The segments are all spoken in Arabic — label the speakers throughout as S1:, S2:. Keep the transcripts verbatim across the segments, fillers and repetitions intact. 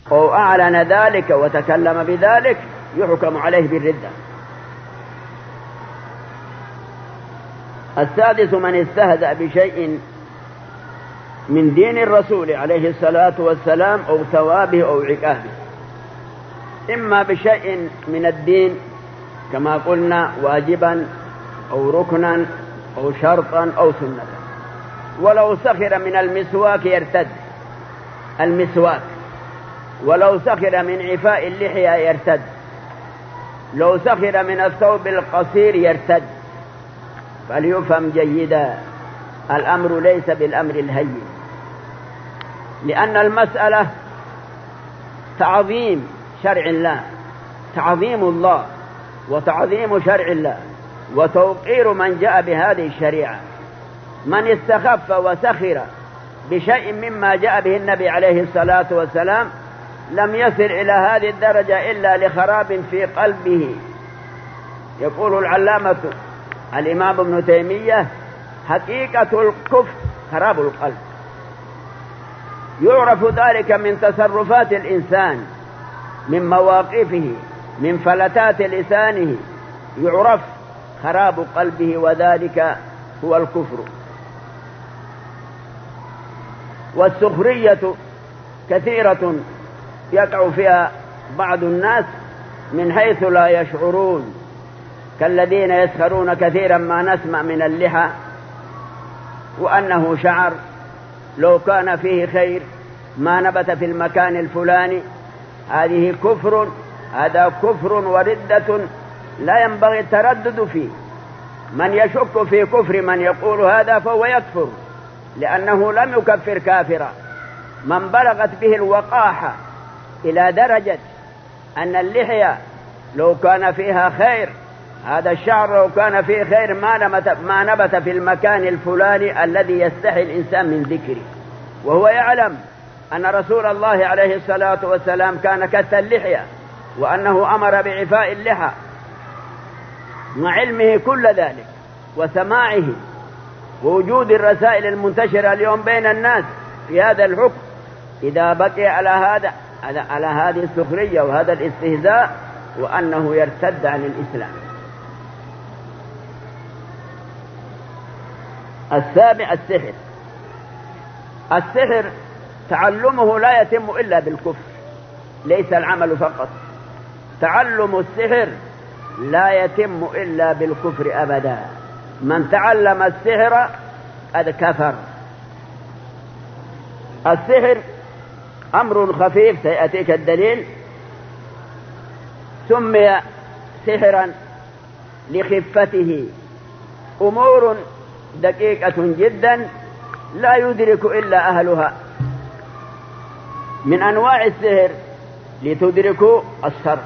S1: أو أعلن ذلك وتكلم بذلك يحكم عليه بالردة. السادس من استهزأ بشيء من دين الرسول عليه الصلاة والسلام أو ثوابه أو عقابه، إما بشيء من الدين كما قلنا واجبا أو ركنا أو شرطا أو سنة. ولو سخر من المسواك يرتد المسواك، ولو سخر من عفاء اللحية يرتد، لو سخر من الثوب القصير يرتد. فليفهم جيدا الأمر ليس بالأمر الهين، لأن المسألة تعظيم شرع الله، تعظيم الله وتعظيم شرع الله وتوقير من جاء بهذه الشريعة. من استخف وسخر بشيء مما جاء به النبي عليه الصلاة والسلام لم يصل إلى هذه الدرجة إلا لخراب في قلبه. يقول العلامة الإمام ابن تيمية: حقيقة الكفر خراب القلب. يعرف ذلك من تصرفات الإنسان، من مواقفه، من فلتات لسانه، يعرف خراب قلبه، وذلك هو الكفر. والسخرية كثيرة يقع فيها بعض الناس من حيث لا يشعرون، كالذين يسخرون كثيرا ما نسمع من اللحى وأنه شعر، لو كان فيه خير ما نبت في المكان الفلاني. هذه كفر، هذا كفر وردة لا ينبغي التردد فيه. من يشك في كفر من يقول هذا فهو يكفر، لأنه لم يكفر كافرا. من بلغت به الوقاحة إلى درجة أن اللحية لو كان فيها خير، هذا الشعر لو كان فيه خير ما نبت, ما نبت في المكان الفلاني الذي يستحي الإنسان من ذكره، وهو يعلم أن رسول الله عليه الصلاة والسلام كان كث اللحية وأنه أمر بعفاء اللحى، مع علمه كل ذلك وسماعه ووجود الرسائل المنتشرة اليوم بين الناس في هذا الحكم. إذا بقي على هذا على هذه السخرية وهذا الاستهزاء وأنه يرتد عن الإسلام. السابع السحر. السحر تعلمه لا يتم إلا بالكفر، ليس العمل فقط. تعلم السحر لا يتم إلا بالكفر أبدا. من تعلم السحر قد كفر. السحر أمر خفيف سيأتيك الدليل. سمي سحرا لخفته، أمور دقيقة جدا لا يدرك إلا أهلها. من أنواع السحر لتدركوا الشر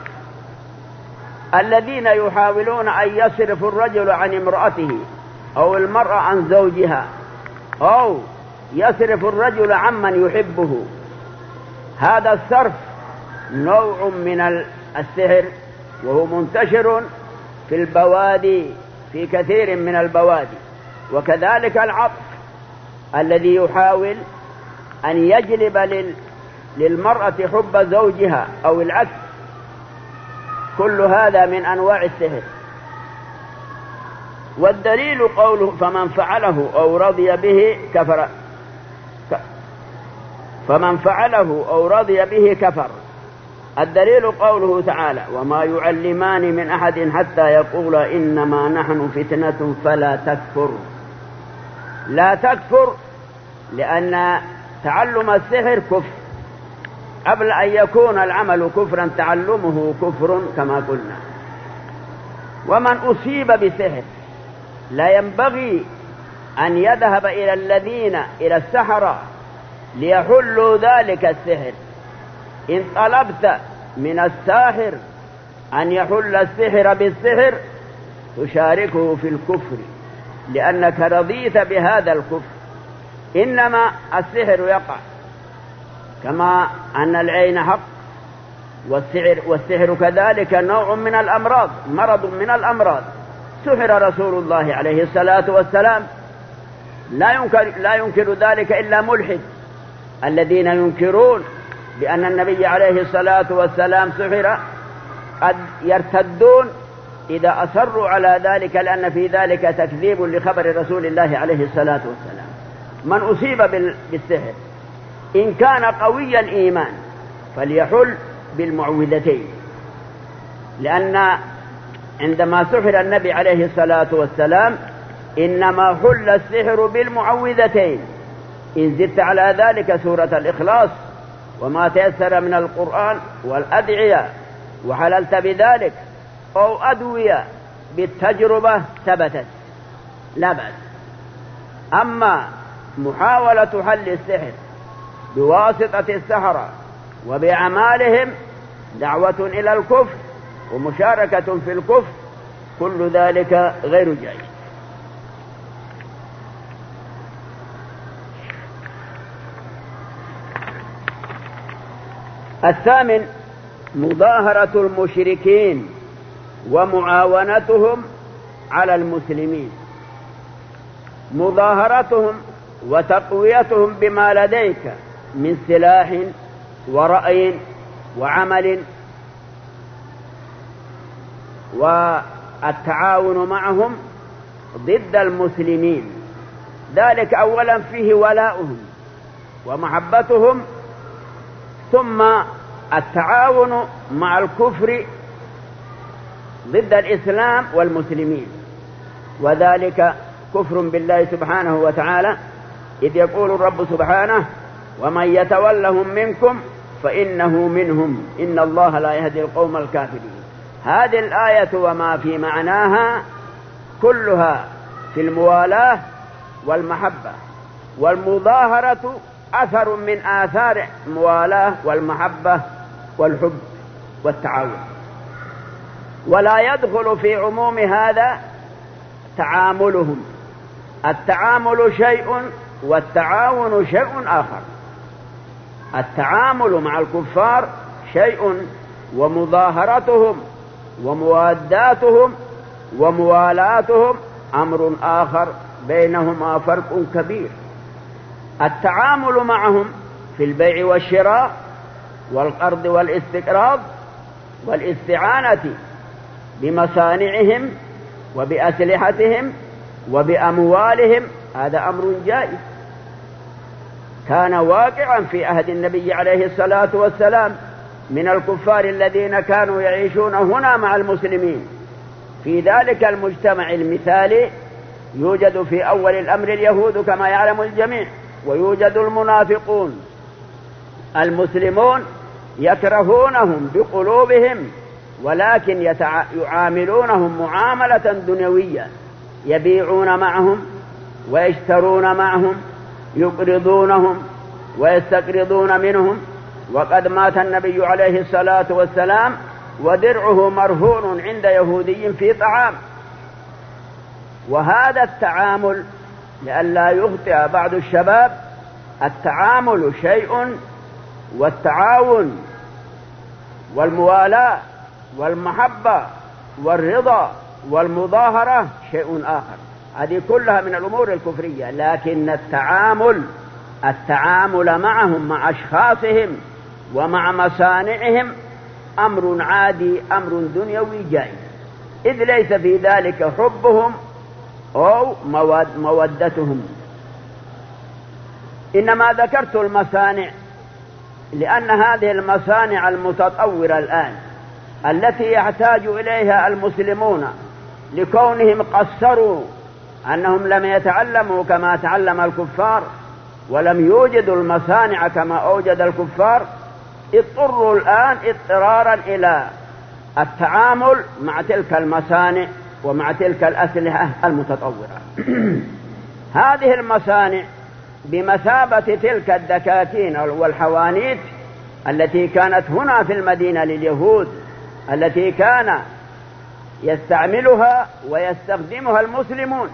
S1: الذين يحاولون أن يصرف الرجل عن امرأته أو المرأة عن زوجها، أو يصرف الرجل عمن يحبه. هذا الصرف نوع من السحر، وهو منتشر في البوادي، في كثير من البوادي. وكذلك العطف الذي يحاول أن يجلب لل للمرأة حب زوجها أو العكس، كل هذا من أنواع السحر. والدليل قوله: فمن فعله أو رضي به كفر. فمن فعله أو رضي به كفر. الدليل قوله تعالى: وما يعلمان من أحد حتى يقولا إنما نحن فتنة فلا تكفر. لا تكفر لأن تعلم السحر كفر، قبل أن يكون العمل كفرا تعلمه كفر كما قلنا. ومن أصيب بسحر لا ينبغي أن يذهب إلى الذين إلى السحرة ليحلوا ذلك السحر. إن طلبت من الساحر أن يحل السحر بالسحر تشاركه في الكفر، لأنك رضيت بهذا الكفر. إنما السحر يقع كما أن العين حق، والسحر, والسحر كذلك نوع من الأمراض، مرض من الأمراض. سحر رسول الله عليه الصلاة والسلام، لا ينكر, لا ينكر ذلك إلا ملحد. الذين ينكرون بأن النبي عليه الصلاة والسلام سحر قد يرتدون إذا أصروا على ذلك، لأن في ذلك تكذيب لخبر رسول الله عليه الصلاة والسلام. من أصيب بالسحر إن كان قوي الإيمان فليحل بالمعوذتين، لأن عندما سحر النبي عليه الصلاة والسلام إنما حل السحر بالمعوذتين. إن زدت على ذلك سورة الإخلاص وما تيسر من القرآن والأدعية وحللت بذلك، أو أدوية بالتجربة ثبتت لا بأس. أما محاولة حل السحر بواسطة السحرة وبأعمالهم دعوة إلى الكفر ومشاركة في الكفر، كل ذلك غير جائز. الثامن مظاهرة المشركين ومعاونتهم على المسلمين. مظاهرتهم وتقويتهم بما لديك من سلاح ورأي وعمل، والتعاون معهم ضد المسلمين، ذلك أولا فيه ولاؤهم ومحبتهم، ثم التعاون مع الكفر ضد الإسلام والمسلمين، وذلك كفر بالله سبحانه وتعالى، إذ يقول الرب سبحانه: ومن يتولهم منكم فإنه منهم إن الله لا يهدي القوم الكافرين. هذه الآية وما في معناها كلها في الموالاة والمحبة، والمظاهرة أثر من آثار الموالاة والمحبة والحب والتعاون. ولا يدخل في عموم هذا تعاملهم. التعامل شيء والتعاون شيء آخر. التعامل مع الكفار شيء، ومظاهرتهم ومواداتهم وموالاتهم أمر آخر، بينهما فرق كبير. التعامل معهم في البيع والشراء والقرض والاستقراض والاستعانة بمصانعهم وبأسلحتهم وبأموالهم، هذا أمر جائز، كان واقعا في عهد النبي عليه الصلاة والسلام من الكفار الذين كانوا يعيشون هنا مع المسلمين. في ذلك المجتمع المثالي يوجد في أول الأمر اليهود كما يعلم الجميع، ويوجد المنافقون. المسلمون يكرهونهم بقلوبهم، ولكن يتع... يعاملونهم معاملة دنيوية، يبيعون معهم ويشترون معهم، يقرضونهم ويستقرضون منهم. وقد مات النبي عليه الصلاة والسلام ودرعه مرهون عند يهودي في طعام. وهذا التعامل لئلا يخطئ بعض الشباب، التعامل شيء والتعاون والموالاة والمحبة والرضا والمظاهرة شيء آخر. هذه كلها من الأمور الكفرية. لكن التعامل التعامل معهم مع أشخاصهم ومع مصانعهم أمر عادي، أمر دنيوي جائز، إذ ليس في ذلك حبهم أو مودتهم. إنما ذكرت المصانع لأن هذه المصانع المتطورة الآن التي يحتاج إليها المسلمون لكونهم قصروا أنهم لم يتعلموا كما تعلم الكفار ولم يوجدوا المصانع كما أوجد الكفار، اضطروا الآن اضطرارا إلى التعامل مع تلك المصانع ومع تلك الأسلحة المتطورة. هذه المصانع بمثابة تلك الدكاكين والحوانيت التي كانت هنا في المدينة لليهود، التي كان يستعملها ويستخدمها المسلمون.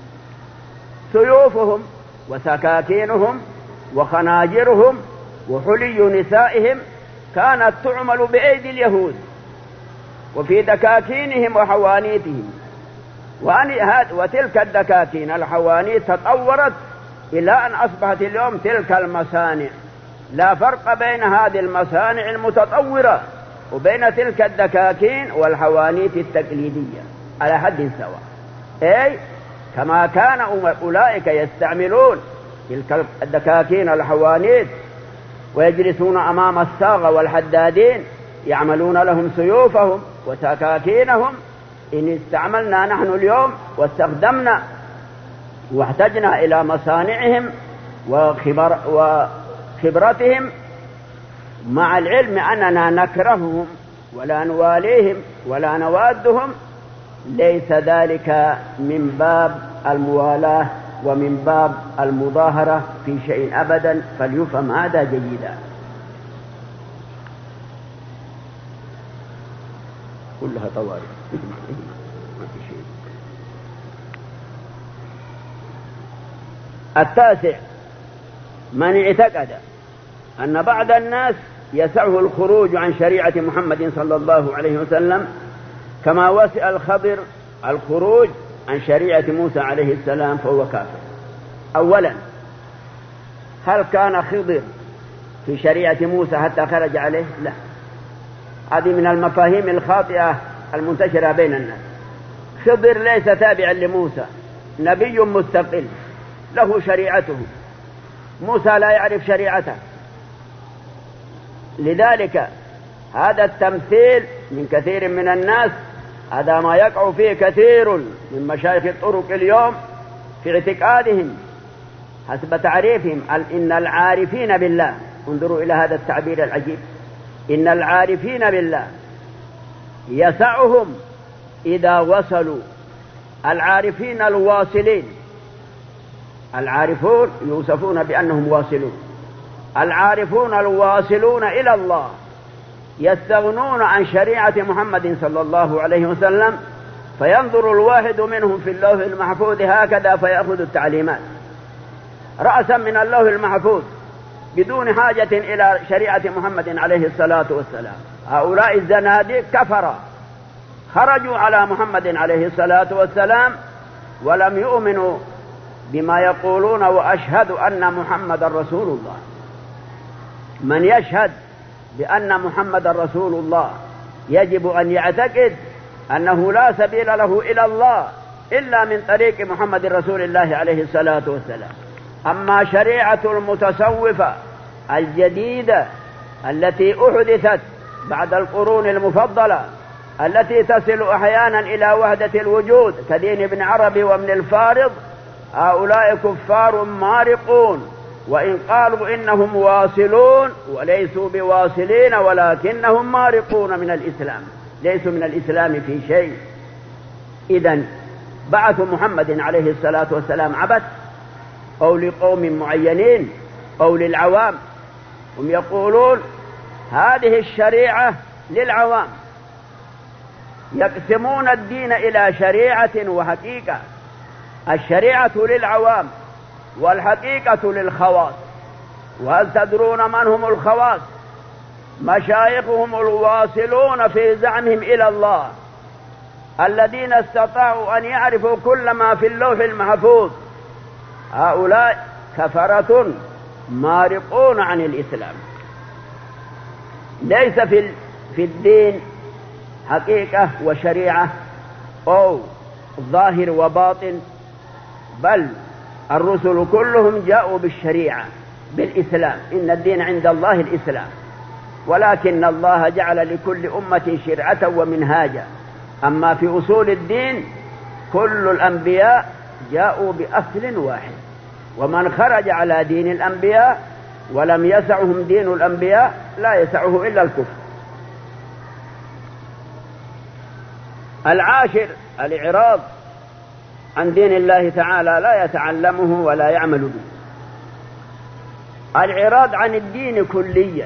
S1: سيوفهم وسكاكينهم وخناجرهم وحلي نسائهم كانت تعمل بأيدي اليهود وفي دكاكينهم وحوانيتهم. وتلك الدكاكين الحوانيت تطورت إلى أن أصبحت اليوم تلك المصانع لا فرق بين هذه المصانع المتطورة وبين تلك الدكاكين والحوانيت التقليدية على حد سواء. أي كما كان أولئك يستعملون تلك الدكاكين والحوانيت ويجلسون أمام الصاغة والحدادين يعملون لهم سيوفهم وسكاكينهم، إن استعملنا نحن اليوم واستخدمنا واحتجنا إلى مصانعهم وخبر وخبرتهم، مع العلم أننا نكرههم ولا نواليهم ولا نوادهم، ليس ذلك من باب الموالاة ومن باب المظاهرة في شيء أبدا، فليفهم هذا جيدا. كلها طوارئ. التاسع: من اعتقد أن بعض الناس يسعه الخروج عن شريعة محمد صلى الله عليه وسلم كما وسع الخضر الخروج عن شريعة موسى عليه السلام فهو كافر. أولا، هل كان خضر في شريعة موسى حتى خرج عليه؟ لا، هذه من المفاهيم الخاطئة المنتشرة بين الناس. خضر ليس تابعا لموسى، نبي مستقل له شريعته، موسى لا يعرف شريعته. لذلك هذا التمثيل من كثير من الناس، هذا ما يقع فيه كثير من مشايخ الطرق اليوم في اعتقادهم حسب تعريفهم إن العارفين بالله، انظروا إلى هذا التعبير العجيب، إن العارفين بالله يسعهم إذا وصلوا، العارفين الواصلين، العارفون يوصفون بأنهم واصلون، العارفون الواصلون إلى الله يستغنون عن شريعة محمد صلى الله عليه وسلم، فينظر الواحد منهم في اللوح المحفوظ هكذا فيأخذ التعليمات رأسا من اللوح المحفوظ بدون حاجة إلى شريعة محمد عليه الصلاة والسلام. هؤلاء الزنادق كفروا، خرجوا على محمد عليه الصلاة والسلام ولم يؤمنوا بما يقولون، وأشهد أن محمد رسول الله. من يشهد بأن محمد رسول الله يجب أن يعتقد أنه لا سبيل له إلى الله إلا من طريق محمد رسول الله عليه الصلاة والسلام. أما شريعة المتصوفة الجديدة التي أحدثت بعد القرون المفضلة التي تصل أحيانا إلى وحدة الوجود كدين ابن عربي وابن الفارض، هؤلاء كفار مارقون، وإن قالوا إنهم واصلون وليسوا بواصلين ولكنهم مارقون من الإسلام، ليسوا من الإسلام في شيء. إذن بعث محمد عليه الصلاة والسلام عبث أو لقوم معينين أو للعوام؟ هم يقولون هذه الشريعة للعوام، يقسمون الدين إلى شريعة وحقيقة، الشريعة للعوام والحقيقة للخواص. وهل تدرون من هم الخواص؟ مشايخهم الواصلون في زعمهم إلى الله، الذين استطاعوا أن يعرفوا كل ما في اللوح المحفوظ. هؤلاء كفرة مارقون عن الإسلام، ليس في في الدين حقيقة وشريعة أو ظاهر وباطن، بل الرسل كلهم جاءوا بالشريعة بالإسلام، إن الدين عند الله الإسلام، ولكن الله جعل لكل أمة شرعة ومنهاجا. أما في أصول الدين كل الأنبياء جاءوا بأصل واحد، ومن خرج على دين الأنبياء ولم يسعهم دين الأنبياء لا يسعه إلا الكفر. العاشر الإعراض عن دين الله تعالى، لا يتعلمه ولا يعمل به. الإعراض عن الدين كليا،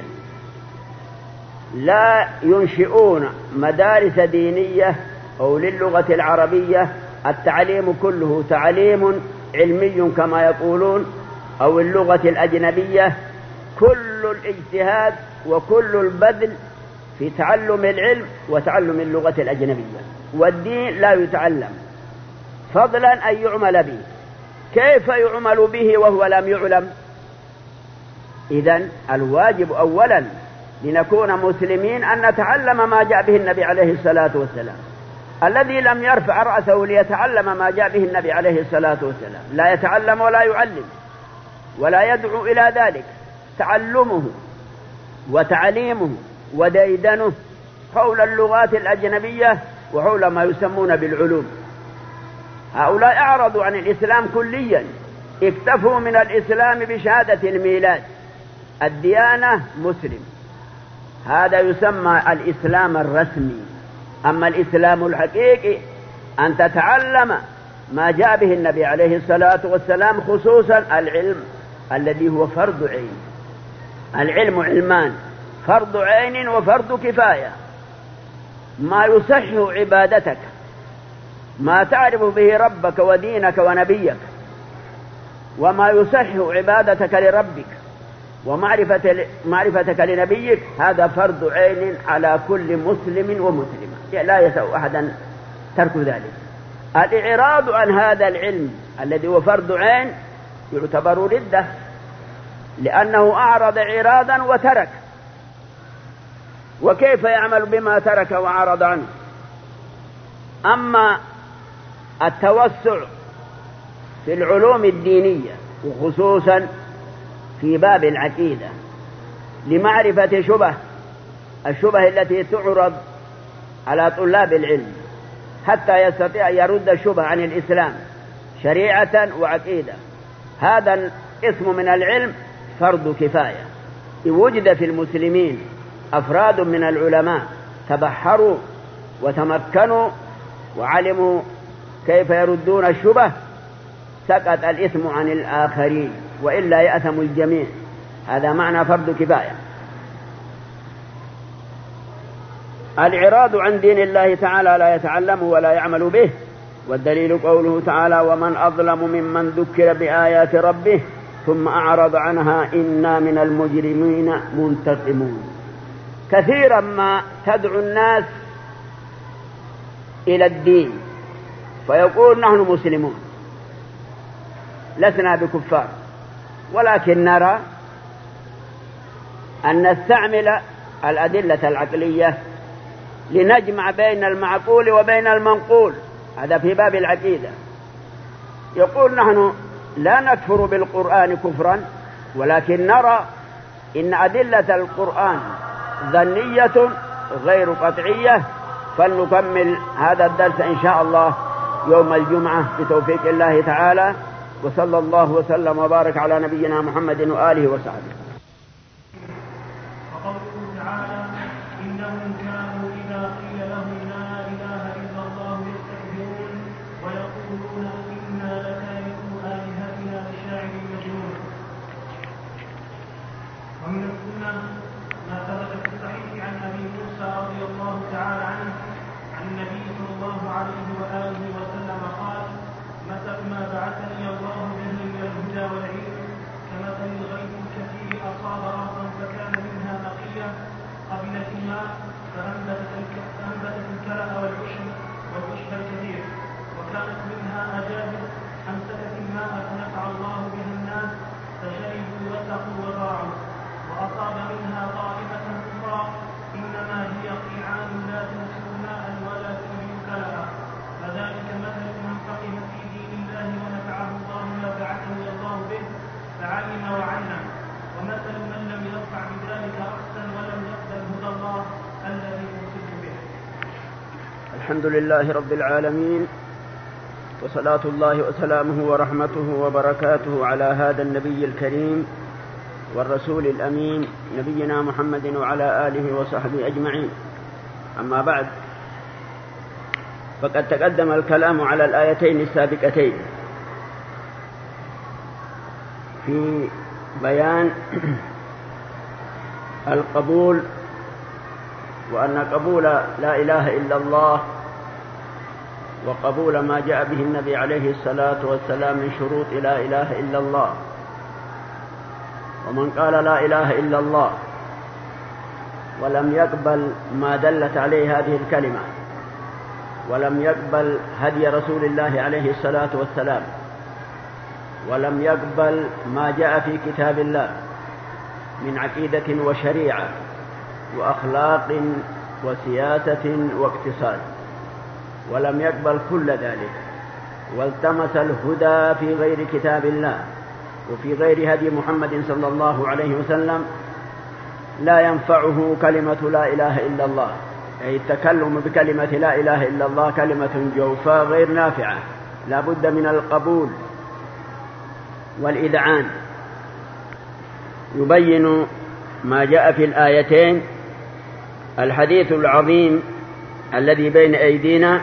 S1: لا ينشئون مدارس دينية أو للغة العربية، التعليم كله تعليم علمي كما يقولون، أو اللغة الأجنبية، كل الاجتهاد وكل البذل في تعلم العلم وتعلم اللغة الأجنبية، والدين لا يتعلم فضلا أن يعمل به. كيف يعمل به وهو لم يعلم؟ إذن الواجب أولا لنكون مسلمين أن نتعلم ما جاء به النبي عليه الصلاة والسلام. الذي لم يرفع رأسه ليتعلم ما جاء به النبي عليه الصلاة والسلام لا يتعلم ولا يعلم ولا يدعو إلى ذلك. تعلمه وتعليمه وديدنه حول اللغات الأجنبية وحول ما يسمون بالعلوم. هؤلاء أعرضوا عن الإسلام كليا، اكتفوا من الإسلام بشهادة الميلاد، الديانة مسلم، هذا يسمى الإسلام الرسمي. أما الإسلام الحقيقي أن تتعلم ما جاء به النبي عليه الصلاة والسلام، خصوصا العلم الذي هو فرض عين. العلم علمان، فرض عين وفرض كفاية. ما يصح عبادتك، ما تعرف به ربك ودينك ونبيك، وما يصح عبادتك لربك ومعرفة معرفتك لنبيك، هذا فرض عين على كل مسلم ومسلمة، لا يسع أحدا ترك ذلك. الإعراض عن هذا العلم الذي هو فرض عين يعتبر ردة، لأنه أعرض إعراضا وترك، وكيف يعمل بما ترك وعرض عنه؟ أما التوسع في العلوم الدينية وخصوصا في باب العقيدة لمعرفة شبه الشبه التي تعرض على طلاب العلم حتى يستطيع أن يرد الشبه عن الإسلام شريعة وعقيدة، هذا اسم من العلم فرض كفاية. وجد في المسلمين أفراد من العلماء تبحروا وتمكنوا وعلموا كيف يردون الشبه، سقط الإثم عن الآخرين، وإلا يأثم الجميع. هذا معنى فرض كفاية. الإعراض عن دين الله تعالى لا يتعلم ولا يعمل به، والدليل قوله تعالى: ومن أظلم ممن ذكر بآيات ربه ثم أعرض عنها إنا من المجرمين منتقمون. كثيرا ما تدعو الناس إلى الدين فيقول نحن مسلمون لسنا بكفار، ولكن نرى أن نستعمل الأدلة العقلية لنجمع بين المعقول وبين المنقول، هذا في باب العقيدة. يقول نحن لا نكفر بالقرآن كفرا، ولكن نرى إن أدلة القرآن ظنية غير قطعية، فلنكمل هذا الدرس إن شاء الله يوم الجمعة بتوفيق الله تعالى. وصلى الله وسلم وبارك على نبينا محمد وآله وصحبه.
S2: وقوله تعالى: إنهم كانوا إذا قيل لهم لا إله إلا الله يستكبرون ويقولون إنا لتاركو آلهتنا لشاعر مجنون. ومن السنة ما ثبت في الصحيح عن أبي موسى رضي الله تعالى عنه عن النبي صلى الله عليه وآله وسلم قال: مثل ما بعثني الله به من الهدى والعلم كمثل الغيث الكثير أصاب أرضا فكان منها نقية قبلت الماء فأنبتت الكلأ والعشب والعشب الكثير، وكانت منها أجابر أمسكت الماء فنفع الله بها الناس فشربوا وسقوا وزرعوا، وأصاب منها طائفة أخرى إنما هي قيعان لا تنسوا ماء ولا تنبت كلأ، فذلك مثل من فقه في دين الله ونفعه الله ما بعثه الله به فعلم وعلم، ومثل من لم يرفع بذلك رأسا ولم يقبل هدى الله الذي أرسلت به.
S1: الحمد لله رب العالمين، وصلاة الله وسلامه ورحمته وبركاته على هذا النبي الكريم والرسول الأمين نبينا محمد وعلى آله وصحبه أجمعين. أما بعد، فقد تقدم الكلام على الآيتين السابقتين في بيان القبول، وأن قبول لا إله إلا الله وقبول ما جاء به النبي عليه الصلاة والسلام من شروط لا إله إلا الله. ومن قال لا إله إلا الله ولم يقبل ما دلت عليه هذه الكلمة، ولم يقبل هدي رسول الله عليه الصلاة والسلام، ولم يقبل ما جاء في كتاب الله، من عقيدة وشريعة وأخلاق وسياسة واقتصاد، ولم يقبل كل ذلك، والتمس الهدى في غير كتاب الله وفي غير هدي محمد صلى الله عليه وسلم، لا ينفعه كلمة لا إله إلا الله، أي التكلم بكلمة لا إله إلا الله كلمة جوفاء غير نافعة، لا بد من القبول والإذعان. يبين ما جاء في الآيتين الحديث العظيم الذي بين أيدينا.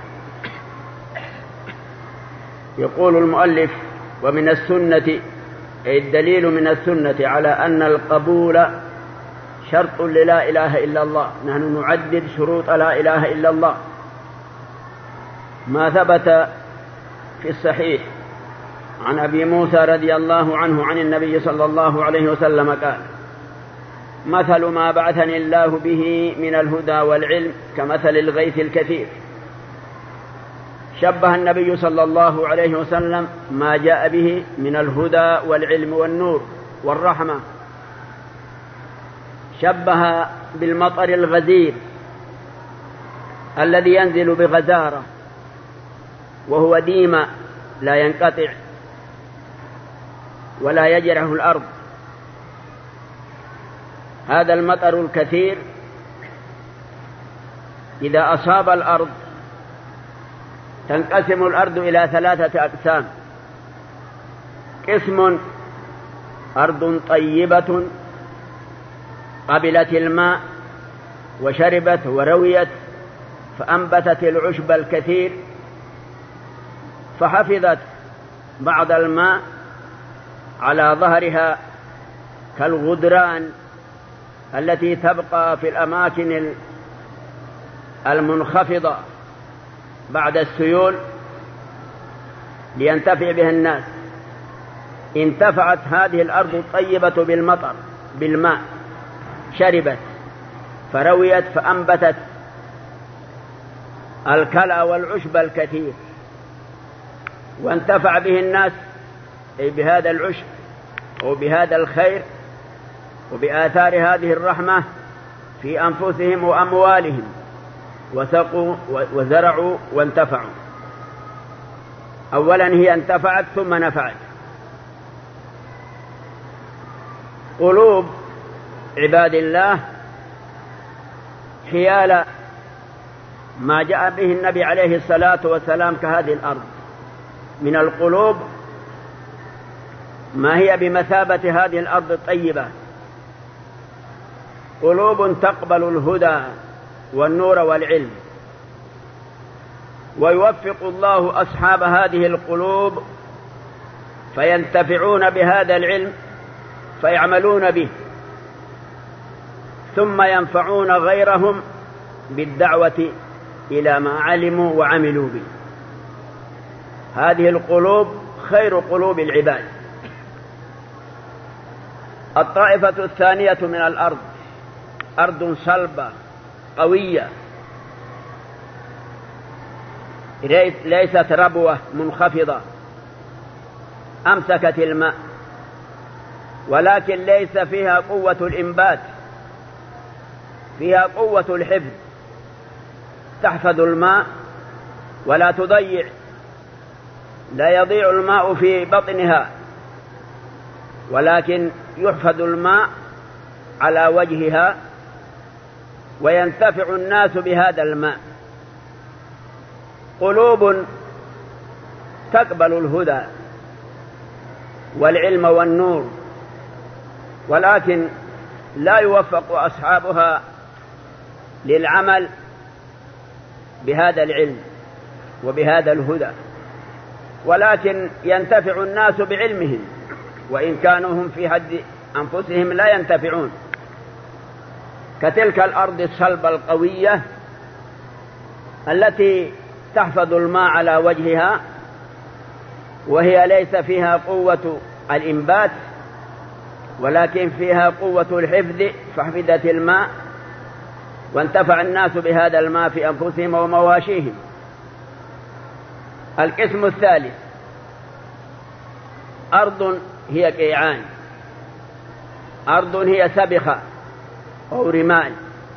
S1: يقول المؤلف: ومن السنة، أي الدليل من السنة على أن القبول شرط للا إله إلا الله. نحن نعدد شروط لا إله إلا الله. ما ثبت في الصحيح عن أبي موسى رضي الله عنه عن النبي صلى الله عليه وسلم قال: مثل ما بعثني الله به من الهدى والعلم كمثل الغيث الكثير. شبه النبي صلى الله عليه وسلم ما جاء به من الهدى والعلم والنور والرحمة، شبه بالمطر الغزير الذي ينزل بغزارة وهو ديما لا ينقطع ولا يجرح الأرض. هذا المطر الكثير إذا أصاب الأرض تنقسم الأرض إلى ثلاثة أقسام: قسم أرض طيبة قبلت الماء وشربت ورويت فأنبتت العشب الكثير فحفظت بعض الماء على ظهرها كالغدران التي تبقى في الأماكن المنخفضة بعد السيول لينتفع بها الناس. انتفعت هذه الأرض الطيبة بالمطر بالماء، شربت فرويت فأنبتت الكلى والعشب الكثير، وانتفع به الناس أي بهذا العشب وبهذا الخير وبآثار هذه الرحمة في أنفسهم وأموالهم، وسقوا وزرعوا وانتفعوا. أولا هي انتفعت ثم نفعت. قلوب عباد الله حيال ما جاء به النبي عليه الصلاة والسلام كهذه الأرض من القلوب، ما هي بمثابة هذه الأرض الطيبة، قلوب تقبل الهدى والنور والعلم، ويوفق الله أصحاب هذه القلوب فينتفعون بهذا العلم فيعملون به، ثم ينفعون غيرهم بالدعوة إلى ما علموا وعملوا به. هذه القلوب خير قلوب العباد. الطائفة الثانية من الأرض أرض صلبة قوية ليست ربوة منخفضة أمسكت الماء، ولكن ليس فيها قوة الإنبات، فيها قوة الحفظ، تحفظ الماء ولا تضيع، لا يضيع الماء في بطنها، ولكن يحفظ الماء على وجهها وينتفع الناس بهذا الماء. قلوب تقبل الهدى والعلم والنور، ولكن لا يوفق أصحابها للعمل بهذا العلم وبهذا الهدى، ولكن ينتفع الناس بعلمهم وإن كانوا هم في حد أنفسهم لا ينتفعون. كتلك الأرض الصلبة القوية التي تحفظ الماء على وجهها وهي ليس فيها قوة الإنبات ولكن فيها قوة الحفظ، فحفظت الماء وانتفع الناس بهذا الماء في أنفسهم ومواشيهم. القسم الثالث أرض هي قيعان أرض هي سبخة أو رمال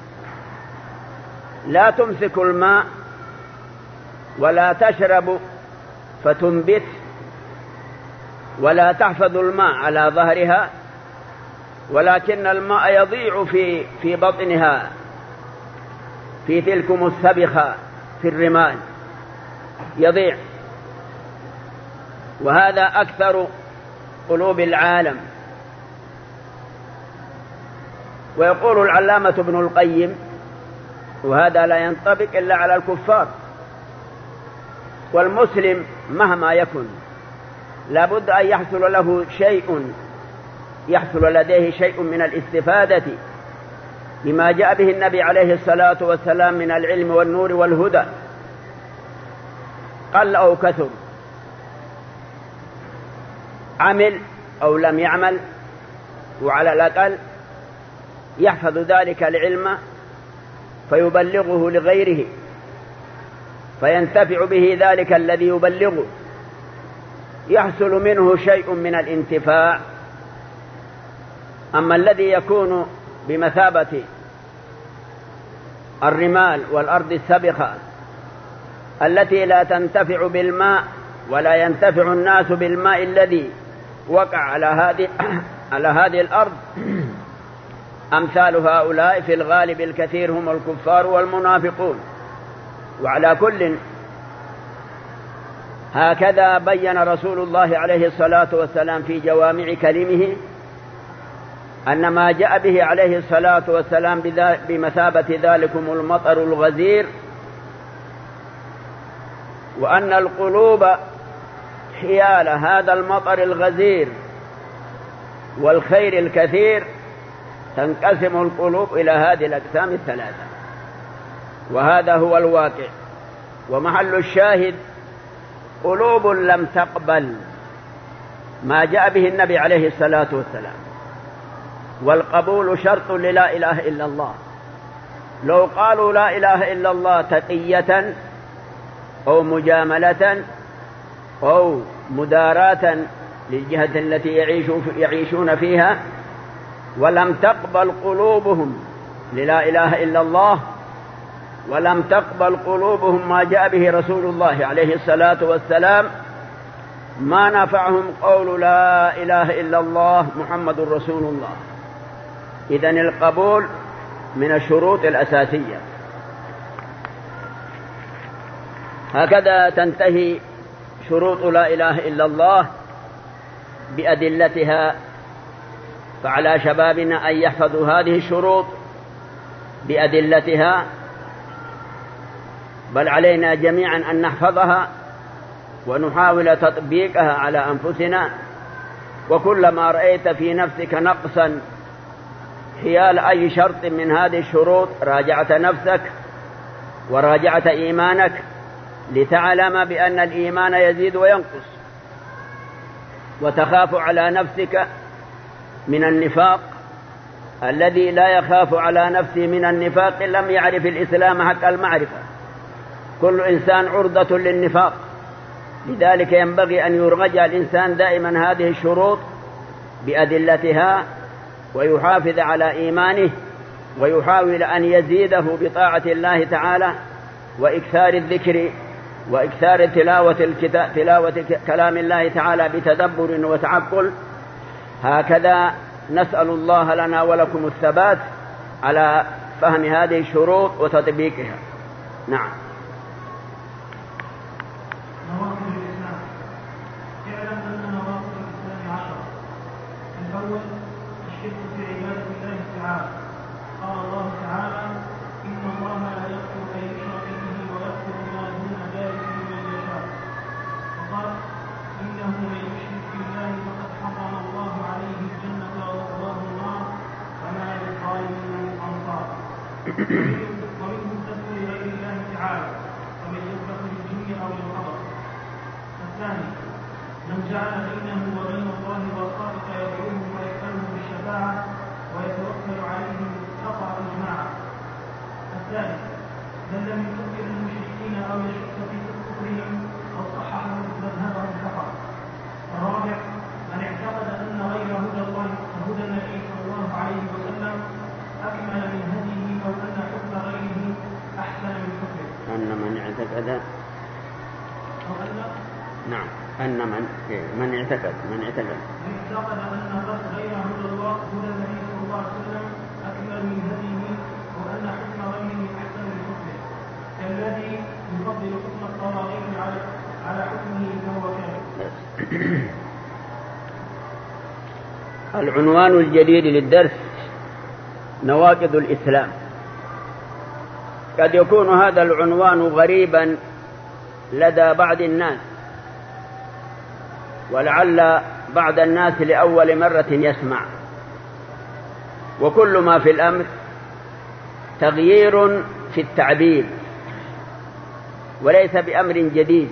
S1: لا تمسك الماء ولا تشرب فتنبت ولا تحفظ الماء على ظهرها، ولكن الماء يضيع في في بطنها في تلكم السبخة في الرمال يضيع. وهذا أكثر قلوب العالم. ويقول العلامة ابن القيم، وهذا لا ينطبق إلا على الكفار، والمسلم مهما يكن لابد أن يحصل له شيء يحصل لديه شيء من الاستفادة بما جاء به النبي عليه الصلاة والسلام من العلم والنور والهدى، قل أو كثر، عمل أو لم يعمل، وعلى الأقل يحفظ ذلك العلم فيبلغه لغيره فينتفع به ذلك الذي يبلغه، يحصل منه شيء من الانتفاع. أما الذي يكون بمثابة الرمال والأرض السبخة التي لا تنتفع بالماء ولا ينتفع الناس بالماء الذي وقع على هذه على هذه الأرض، أمثال هؤلاء في الغالب الكثير هم الكفار والمنافقون. وعلى كل هكذا بين رسول الله عليه الصلاة والسلام في جوامع كلمه أن ما جاء به عليه الصلاة والسلام بمثابة ذلكم المطر الغزير، وأن القلوب حيال هذا المطر الغزير والخير الكثير تنقسم القلوب إلى هذه الأقسام الثلاثة، وهذا هو الواقع. ومحل الشاهد قلوب لم تقبل ما جاء به النبي عليه الصلاة والسلام، والقبول شرط للا إله إلا الله. لو قالوا لا إله إلا الله تقية أو مجاملة أو مداراة للجهة التي يعيشون فيها ولم تقبل قلوبهم للا إله إلا الله، ولم تقبل قلوبهم ما جاء به رسول الله عليه الصلاة والسلام، ما نفعهم قول لا إله إلا الله محمد رسول الله. إذن القبول من الشروط الأساسية. هكذا تنتهي شروط لا إله إلا الله بأدلتها، فعلى شبابنا أن يحفظوا هذه الشروط بأدلتها، بل علينا جميعا أن نحفظها ونحاول تطبيقها على أنفسنا. وكلما رأيت في نفسك نقصا حيال أي شرط من هذه الشروط راجعت نفسك وراجعت إيمانك لتعلم بأن الإيمان يزيد وينقص، وتخاف على نفسك من النفاق الذي لا يخاف على نفسه من النفاق لم يعرف الإسلام حق المعرفة. كل إنسان عرضة للنفاق، لذلك ينبغي أن يرجع الإنسان دائما هذه الشروط بأدلتها ويحافظ على إيمانه ويحاول أن يزيده بطاعة الله تعالى وإكثار الذكر وإكثار تلاوة, الكتاب تلاوة كلام الله تعالى بتدبر وتعقل. هكذا نسأل الله لنا ولكم الثبات على فهم هذه الشروط وتطبيقها. نعم.
S2: نواقض الإسلام. اعلم أن نواقض الإسلام عشرة. الأول الشرك في عبادة الله تعالى. قال الله تعالى: إن الله لا يغفر أن يشرك به ويغفر ما دون ذلك لمن يشاء. وقال: إنه من يشرك بالله فقد حرم الله عليه الجنة ومأواه النار وما للظالمين من أنصار. ومنهم تدعو لغير الله تعالى ومن يذبح للجن أو للقمر. الثاني من جعل بينه وبين الله وسائط يدعوه ويسأله بالشفاعة ويتوكل عليهم قطع إجماعا. الثالث من لم يكفر المشركين أو يشك في كفرهم أو صحح مذهبهم كفر. الرابع من اعتقد أن غير هدى الله هدى النبي صلى الله
S1: كذا. نعم أن من من اعتقد من اعتقد
S2: من اعتقد أن غير هدى الله هدى النبي صلى الله عليه وسلم أكمل من هديه وأن حكم غيره أحسن من حكمه كالذي يفضل حكم الطواغيت على على حكمه فهو كافر.
S1: العنوان الجديد للدرس نواقض الإسلام. قد يكون هذا العنوان غريبا لدى بعض الناس، ولعل بعض الناس لأول مرة يسمع، وكل ما في الأمر تغيير في التعبير وليس بأمر جديد.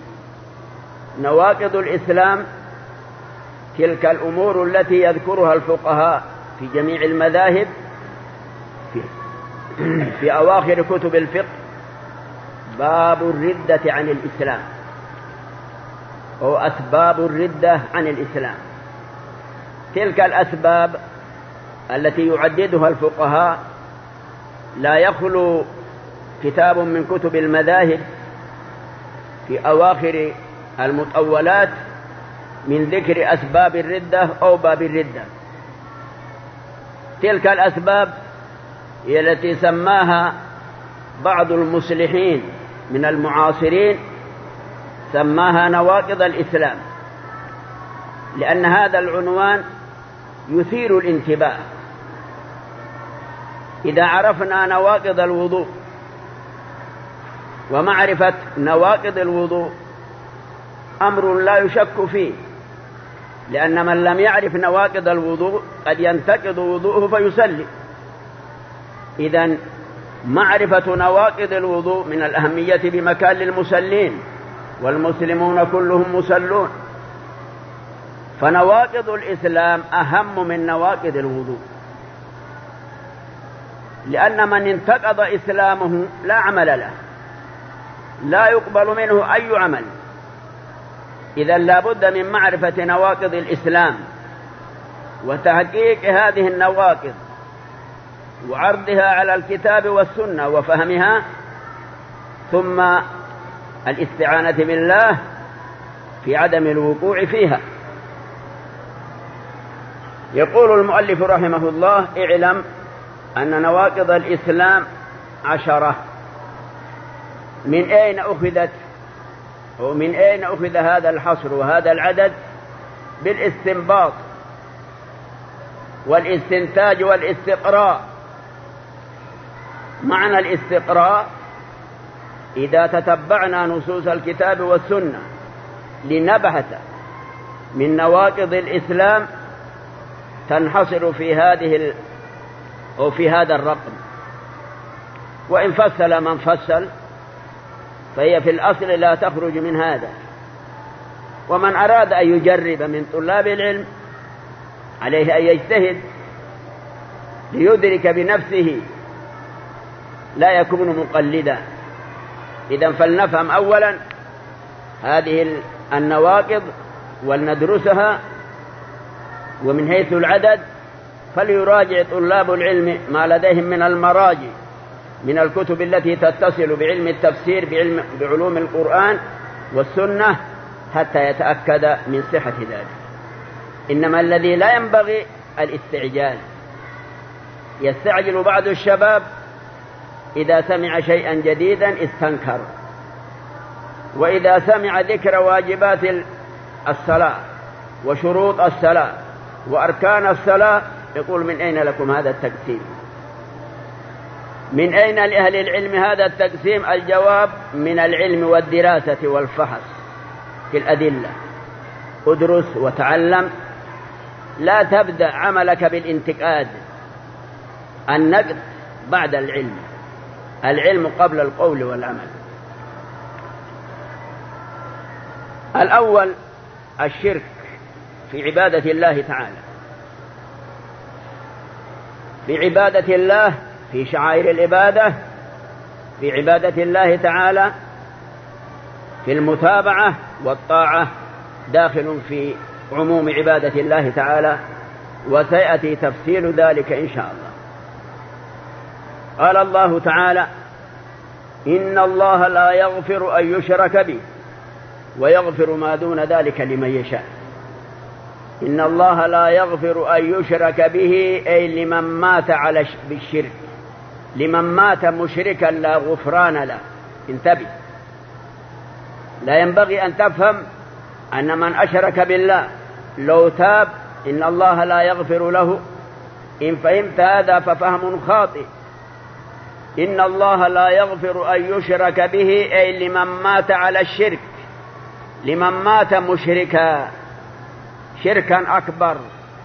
S1: نواقض الإسلام تلك الأمور التي يذكرها الفقهاء في جميع المذاهب في, في أواخر كتب الفقه، باب الردة عن الإسلام أو أسباب الردة عن الإسلام. تلك الأسباب التي يعددها الفقهاء لا يخلو كتاب من كتب المذاهب في أواخر المطولات من ذكر أسباب الردة أو باب الردة. تلك الأسباب هي التي سماها بعض المصلحين من المعاصرين سماها نواقض الإسلام، لأن هذا العنوان يثير الانتباه. إذا عرفنا نواقض الوضوء ومعرفة نواقض الوضوء أمر لا يشك فيه، لأن من لم يعرف نواقض الوضوء قد ينتقض وضوءه فيسلي. إذن معرفة نواقض الوضوء من الأهمية بمكان للمسلين، والمسلمون كلهم مسلون، فنواقض الإسلام أهم من نواقض الوضوء، لأن من انتقض إسلامه لا عمل له، لا يقبل منه أي عمل. إذا لا بد من معرفة نواقض الإسلام وتحقيق هذه النواقض وعرضها على الكتاب والسنة وفهمها، ثم الاستعانة بالله في عدم الوقوع فيها. يقول المؤلف رحمه الله: اعلم أن نواقض الإسلام عشرة. من أين أخذت ومن أين أخذ هذا الحصر وهذا العدد؟ بالاستنباط والاستنتاج والاستقراء. معنى الاستقراء: إذا تتبعنا نصوص الكتاب والسنة لنبحث من نواقض الإسلام تنحصر في هذه ال... أو في هذا الرقم. وإن فصل من فصل فهي في الأصل لا تخرج من هذا. ومن أراد أن يجرب من طلاب العلم عليه أن يجتهد ليدرك بنفسه، لا يكون مقلدا. إذن فلنفهم أولا هذه النواقض ولندرسها، ومن حيث العدد فليراجع طلاب العلم ما لديهم من المراجع من الكتب التي تتصل بعلم التفسير بعلم بعلوم القرآن والسنة حتى يتأكد من صحة ذلك. إنما الذي لا ينبغي الاستعجال. يستعجل بعض الشباب إذا سمع شيئا جديدا استنكر، وإذا سمع ذكر واجبات الصلاة وشروط الصلاة وأركان الصلاة يقول: من أين لكم هذا التقسيم؟ من أين لأهل العلم هذا التقسيم؟ الجواب: من العلم والدراسة والفحص في الأدلة. ادرس وتعلم، لا تبدأ عملك بالانتقاد. النقد بعد العلم، العلم قبل القول والعمل. الأول الشرك في عبادة الله تعالى، في عبادة الله، في شعائر العبادة، في عبادة الله تعالى، في المتابعة والطاعة، داخل في عموم عبادة الله تعالى، وسيأتي تفصيل ذلك إن شاء الله. قال الله تعالى: إن الله لا يغفر أن يشرك به ويغفر ما دون ذلك لمن يشاء. إن الله لا يغفر أن يشرك به أي لمن مات على بالشرك، لمن مات مشركا لا غفران له. انتبه، لا ينبغي أن تفهم أن من أشرك بالله لو تاب إن الله لا يغفر له. إن فهمت هذا ففهم خاطئ. إن الله لا يغفر أن يشرك به أي لمن مات على الشرك، لمن مات مشركا شركا أكبر.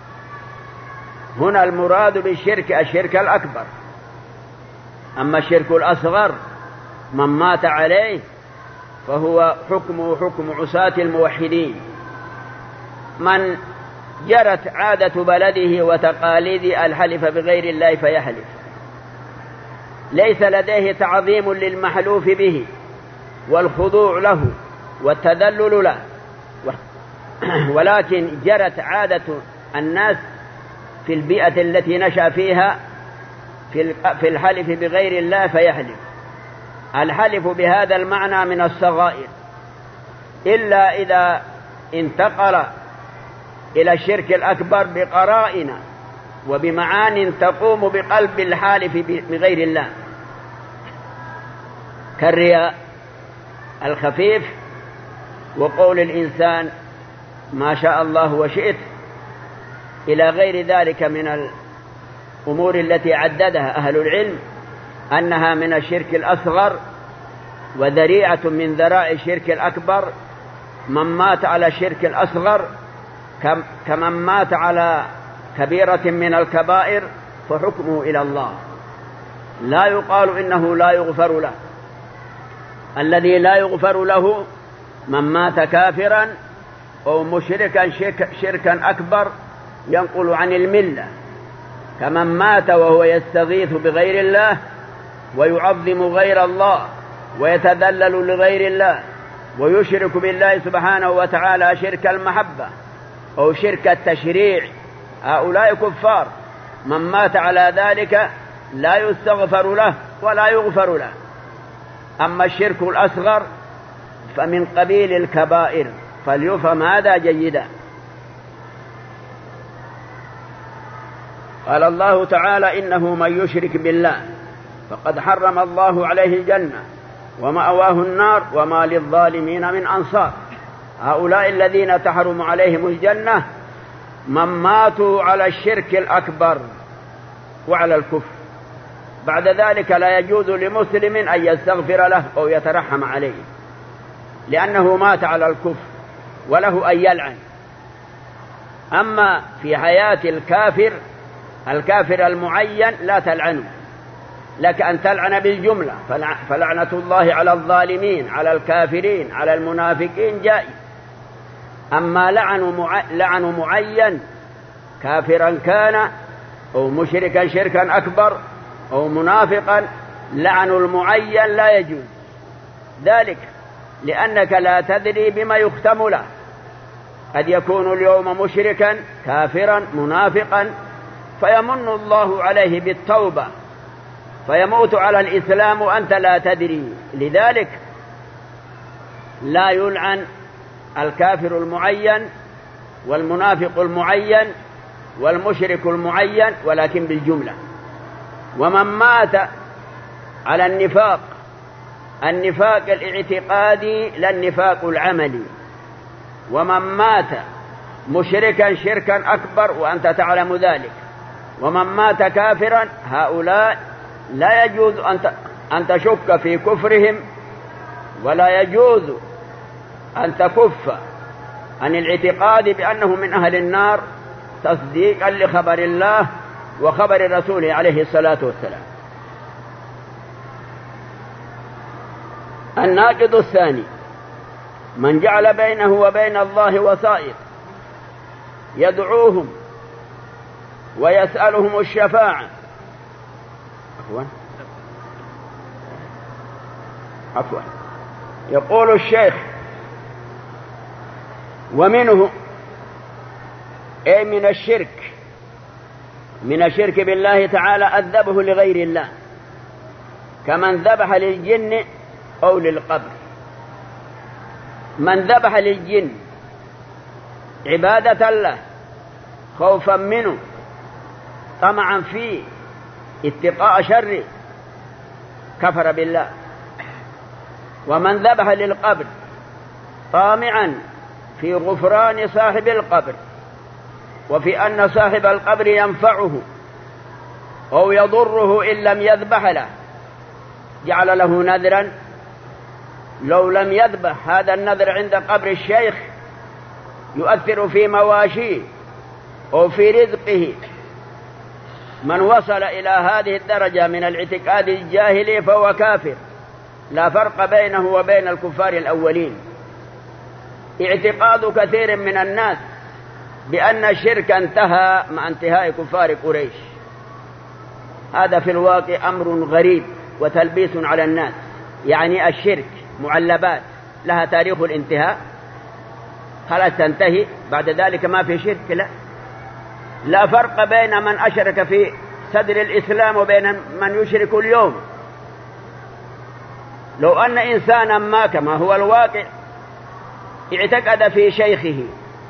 S1: هنا المراد بالشرك الشرك الأكبر. أما الشرك الأصغر من مات عليه فهو حكمه حكم عصاة الموحدين، من جرت عادة بلده وتقاليد الحلف بغير الله فيحلف، ليس لديه تعظيم للمحلوف به والخضوع له والتذلل له، ولكن جرت عادة الناس في البيئة التي نشأ فيها في الحلف بغير الله فيحلف. الحلف بهذا المعنى من الصغائر، إلا إذا انتقل إلى الشرك الأكبر بقرائن وبمعان تقوم بقلب الحالف بغير الله، كالرياء الخفيف وقول الإنسان ما شاء الله وشئت إلى غير ذلك من الأمور التي عددها أهل العلم أنها من الشرك الأصغر وذريعة من ذرائع الشرك الأكبر. من مات على الشرك الأصغر كمن مات على كبيرة من الكبائر فحكمه إلى الله، لا يقال إنه لا يغفر له. الذي لا يغفر له من مات كافرا أو مشركا شركا أكبر ينقل عن الملة، كمن مات وهو يستغيث بغير الله ويعظم غير الله ويتذلل لغير الله ويشرك بالله سبحانه وتعالى شرك المحبة أو شرك التشريع، هؤلاء كفار. من مات على ذلك لا يستغفر له ولا يغفر له. أما الشرك الأصغر فمن قبيل الكبائر، فليفهم هذا جيدا. قال الله تعالى إنه من يشرك بالله فقد حرم الله عليه الجنة ومأواه النار وما للظالمين من أنصار. هؤلاء الذين تحرم عليهم الجنة من ماتوا على الشرك الأكبر وعلى الكفر، بعد ذلك لا يجوز لمسلم أن يستغفر له أو يترحم عليه، لأنه مات على الكفر وله أن يلعن. أما في حياة الكافر الكافر المعين لا تلعنه، لك أن تلعن بالجملة، فلعنة الله على الظالمين على الكافرين على المنافقين جائز. أما لعن لعن معين كافرا كان أو مشركا شركا أكبر أو منافقا، لعن المعين لا يجوز، ذلك لأنك لا تدري بما يختم له. قد يكون اليوم مشركا كافرا منافقا فيمن الله عليه بالتوبة فيموت على الإسلام وأنت لا تدري، لذلك لا يلعن الكافر المعين والمنافق المعين والمشرك المعين، ولكن بالجملة. ومن مات على النفاق، النفاق الاعتقادي لا النفاق العملي، ومن مات مشركا شركا أكبر وأنت تعلم ذلك، ومن مات كافرا، هؤلاء لا يجوز أن تشك في كفرهم ولا يجوز أن تكف عن الاعتقاد بأنه من أهل النار تصديقا لخبر الله وخبر رسوله عليه الصلاة والسلام. الناقض الثاني من جعل بينه وبين الله وسائط يدعوهم ويسألهم الشفاعة. عفوا عفوا يقول الشيخ ومنه أي من الشرك من الشرك بالله تعالى الذبح لغير الله كمن ذبح للجن أو للقبر. من ذبح للجن عبادة له خوفا منه طمعا فيه اتقاء شره كفر بالله. ومن ذبح للقبر طامعا في غفران صاحب القبر وفي أن صاحب القبر ينفعه أو يضره إن لم يذبح له، جعل له نذرا لو لم يذبح هذا النذر عند قبر الشيخ يؤثر في مواشيه أو في رزقه. من وصل إلى هذه الدرجة من الاعتقاد الجاهلي فهو كافر، لا فرق بينه وبين الكفار الأولين. اعتقاد كثير من الناس بأن الشرك انتهى مع انتهاء كفار قريش، هذا في الواقع أمر غريب وتلبيس على الناس. يعني الشرك معلبات لها تاريخ الانتهاء، خلاص تنتهي بعد ذلك ما في شرك؟ لا، لا فرق بين من أشرك في صدر الإسلام وبين من يشرك اليوم. لو أن إنسانا ما كما هو الواقع اعتقد في شيخه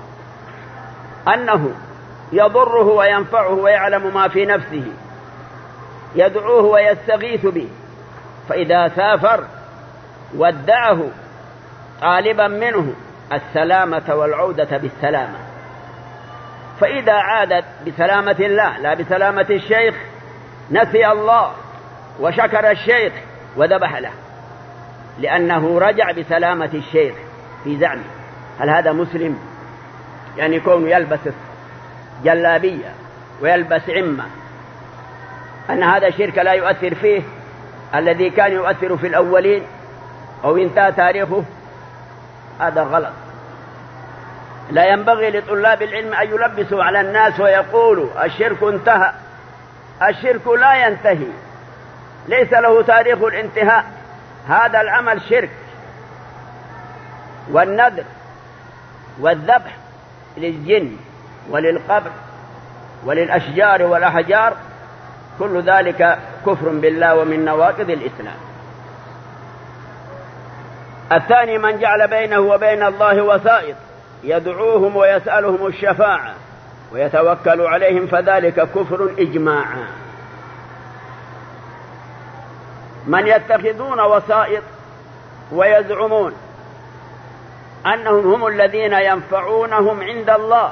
S1: أنه يضره وينفعه ويعلم ما في نفسه، يدعوه ويستغيث به، فإذا سافر ودعه طالبا منه السلامة والعودة بالسلامة، فإذا عادت بسلامة الله لا بسلامة الشيخ نسي الله وشكر الشيخ وذبح له، لأنه رجع بسلامة الشيخ في زعمه. هل هذا مسلم؟ يعني يكون يلبس جلابية ويلبس عمة، أن هذا الشرك لا يؤثر فيه الذي كان يؤثر في الأولين أو انتهى تاريخه؟ هذا غلط. لا ينبغي لطلاب العلم أن يلبسوا على الناس ويقولوا الشرك انتهى. الشرك لا ينتهي، ليس له تاريخ الانتهاء، هذا العمل شرك. والنذر والذبح للجن وللقبر وللأشجار والأحجار كل ذلك كفر بالله ومن نواقض الإسلام. الثاني من جعل بينه وبين الله وسائط يدعوهم ويسألهم الشفاعة ويتوكل عليهم فذلك كفر إجماعا. من يتخذون وسائط ويزعمون أنهم هم الذين ينفعونهم عند الله،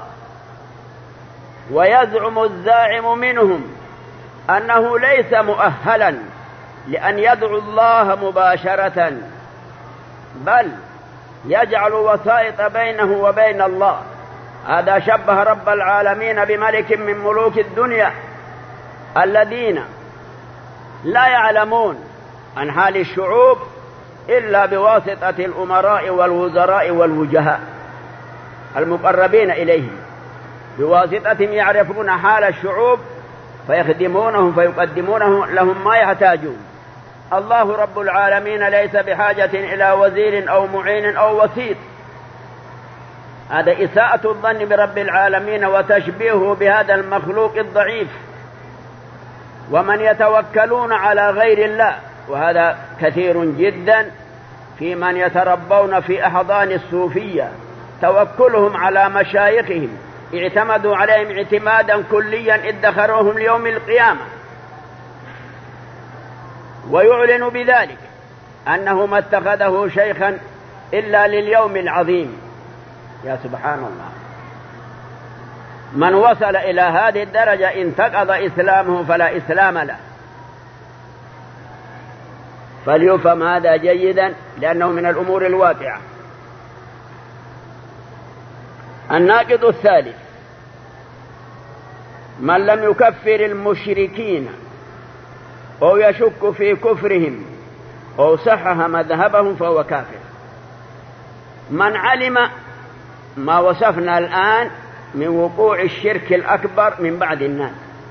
S1: ويزعم الزاعم منهم أنه ليس مؤهلا لأن يدعو الله مباشرة، بل يجعل وسائط بينه وبين الله. هذا شبه رب العالمين بملك من ملوك الدنيا الذين لا يعلمون عن حال الشعوب إلا بواسطة الأمراء والوزراء والوجهاء المقربين إليهم، بواسطتهم يعرفون حال الشعوب فيخدمونهم فيقدمونه لهم ما يحتاجون. الله رب العالمين ليس بحاجة إلى وزير أو معين أو وسيط. هذا إساءة الظن برب العالمين وتشبيهه بهذا المخلوق الضعيف. ومن يتوكلون على غير الله، وهذا كثير جدا في من يتربون في أحضان الصوفية، توكلهم على مشايخهم، اعتمدوا عليهم اعتمادا كليا ادخروهم ليوم القيامة، ويعلن بذلك أنه ما اتخذه شيخا إلا لليوم العظيم. يا سبحان الله، من وصل إلى هذه الدرجة انتقض إسلامه فلا إسلام له. فليفهم هذا جيدا لأنه من الأمور الواقعة. الناقض الثالث من لم يكفر المشركين أو يشك في كفرهم أو صحح مذهبهم فهو كافر. من علم ما وصفنا الآن من وقوع الشرك الأكبر من بعد الناس،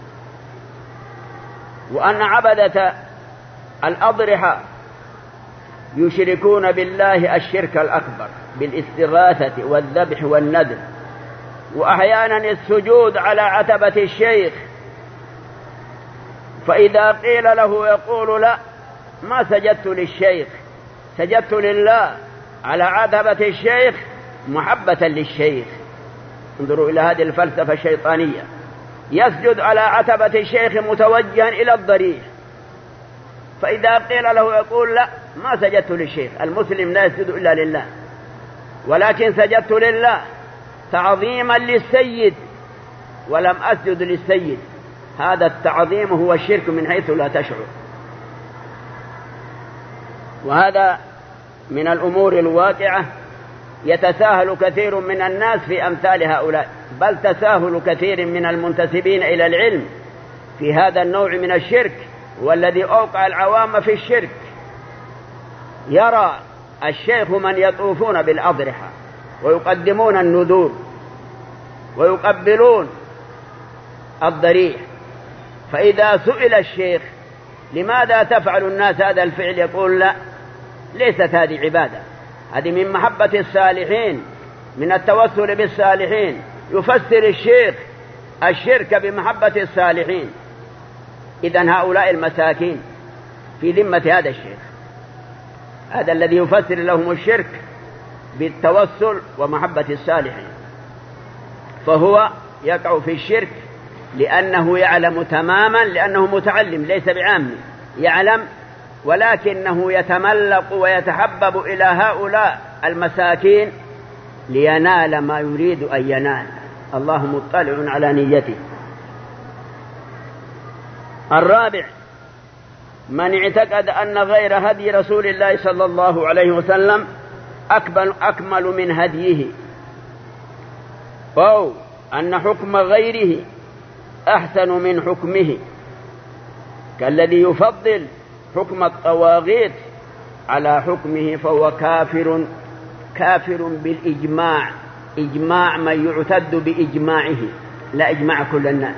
S1: وأن عبدة الأضرحة يشركون بالله الشرك الأكبر بالاستغاثة والذبح والنذر، وأحيانا السجود على عتبة الشيخ، فإذا قيل له يقول لا ما سجدت للشيخ، سجدت لله على عتبة الشيخ محبة للشيخ. انظروا إلى هذه الفلسفة الشيطانية، يسجد على عتبة الشيخ متوجها إلى الضريح، فإذا قيل له يقول لا ما سجدت للشيخ. المسلم لا يسجد إلا لله، ولكن سجدت لله تعظيما للسيد ولم أسجد للسيد. هذا التعظيم هو الشرك من حيث لا تشعر. وهذا من الأمور الواقعة يتساهل كثير من الناس في أمثال هؤلاء، بل تساهل كثير من المنتسبين إلى العلم في هذا النوع من الشرك، والذي أوقع العوام في الشرك. يرى الشيخ من يطوفون بالأضرحة ويقدمون النذور ويقبلون الضريح، فإذا سئل الشيخ لماذا تفعل الناس هذا الفعل يقول لا، ليست هذه عبادة، هذه من محبة الصالحين، من التوسل بالصالحين. يفسر الشيخ الشرك بمحبة الصالحين. إذن هؤلاء المساكين في ذمة هذا الشيخ، هذا الذي يفسر لهم الشرك بالتوسل ومحبة الصالحين، فهو يقع في الشرك لأنه يعلم تماما، لأنه متعلم ليس بعام، يعلم، ولكنه يتملق ويتحبب إلى هؤلاء المساكين لينال ما يريد أن ينال. الله مطلع على نيته. الرابع: من اعتقد أن غير هدي رسول الله صلى الله عليه وسلم أكمل من هديه، أو أن حكم غيره أحسن من حكمه، كالذي يفضل حكم الطواغيت على حكمه، فهو كافر كافر بالإجماع، إجماع من يعتد بإجماعه، لا إجماع كل الناس.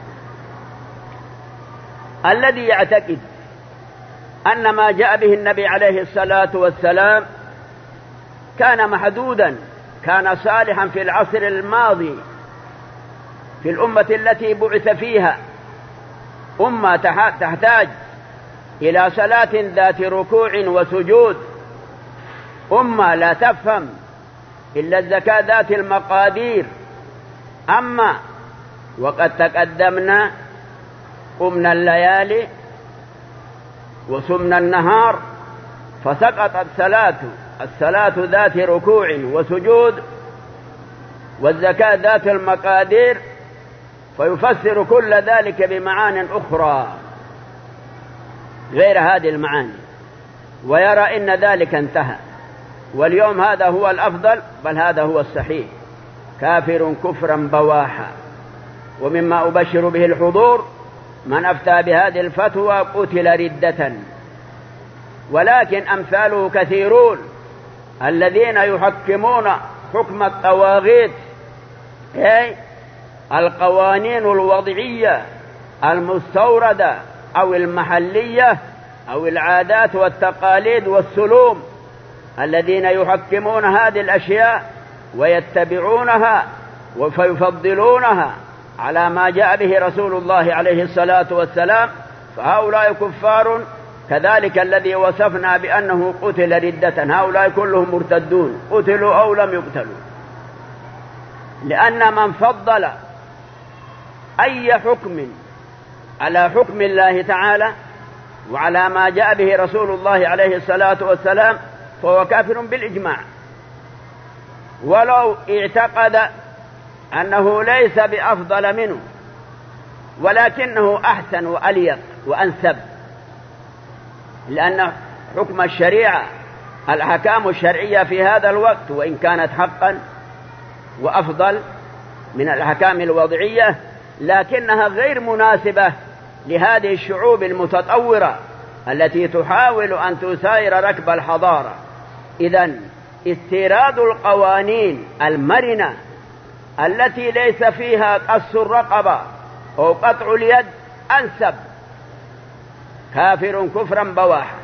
S1: الذي يعتقد أن ما جاء به النبي عليه الصلاة والسلام كان محدودا، كان صالحا في العصر الماضي، في الأمة التي بعث فيها، أمة تحتاج إلى صلاة ذات ركوع وسجود، أمة لا تفهم إلا الزكاة ذات المقادير. أما وقد تقدمنا قمنا الليالي وصمنا النهار، فسقطت صلاة الصلاة ذات ركوع وسجود والزكاة ذات المقادير، فيفسر كل ذلك بمعان أخرى غير هذه المعاني، ويرى إن ذلك انتهى، واليوم هذا هو الأفضل، بل هذا هو الصحيح. كافر كفرا بواحا. ومما أبشر به الحضور من أفتى بهذه الفتوى قتل ردة. ولكن أمثاله كثيرون الذين يحكمون حكم الطواغيت، أي القوانين الوضعية المستوردة أو المحلية أو العادات والتقاليد والسلوم، الذين يحكمون هذه الأشياء ويتبعونها ويفضلونها على ما جاء به رسول الله عليه الصلاة والسلام، فهؤلاء كفار. كذلك الذي وصفنا بأنه قتل ردة، هؤلاء كلهم مرتدون، قتلوا أو لم يقتلوا، لأن من فضل أي حكم على حكم الله تعالى وعلى ما جاء به رسول الله عليه الصلاة والسلام فهو كافر بالإجماع، ولو اعتقد أنه ليس بأفضل منه، ولكنه أحسن وأليق وأنسب، لأن حكم الشريعة، الأحكام الشرعية في هذا الوقت وإن كانت حقا وأفضل من الأحكام الوضعية، لكنها غير مناسبة لهذه الشعوب المتطورة التي تحاول أن تساير ركب الحضارة. إذن استيراد القوانين المرنة التي ليس فيها قص الرقبة أو قطع اليد أنسب. كافر كفرا بواحا.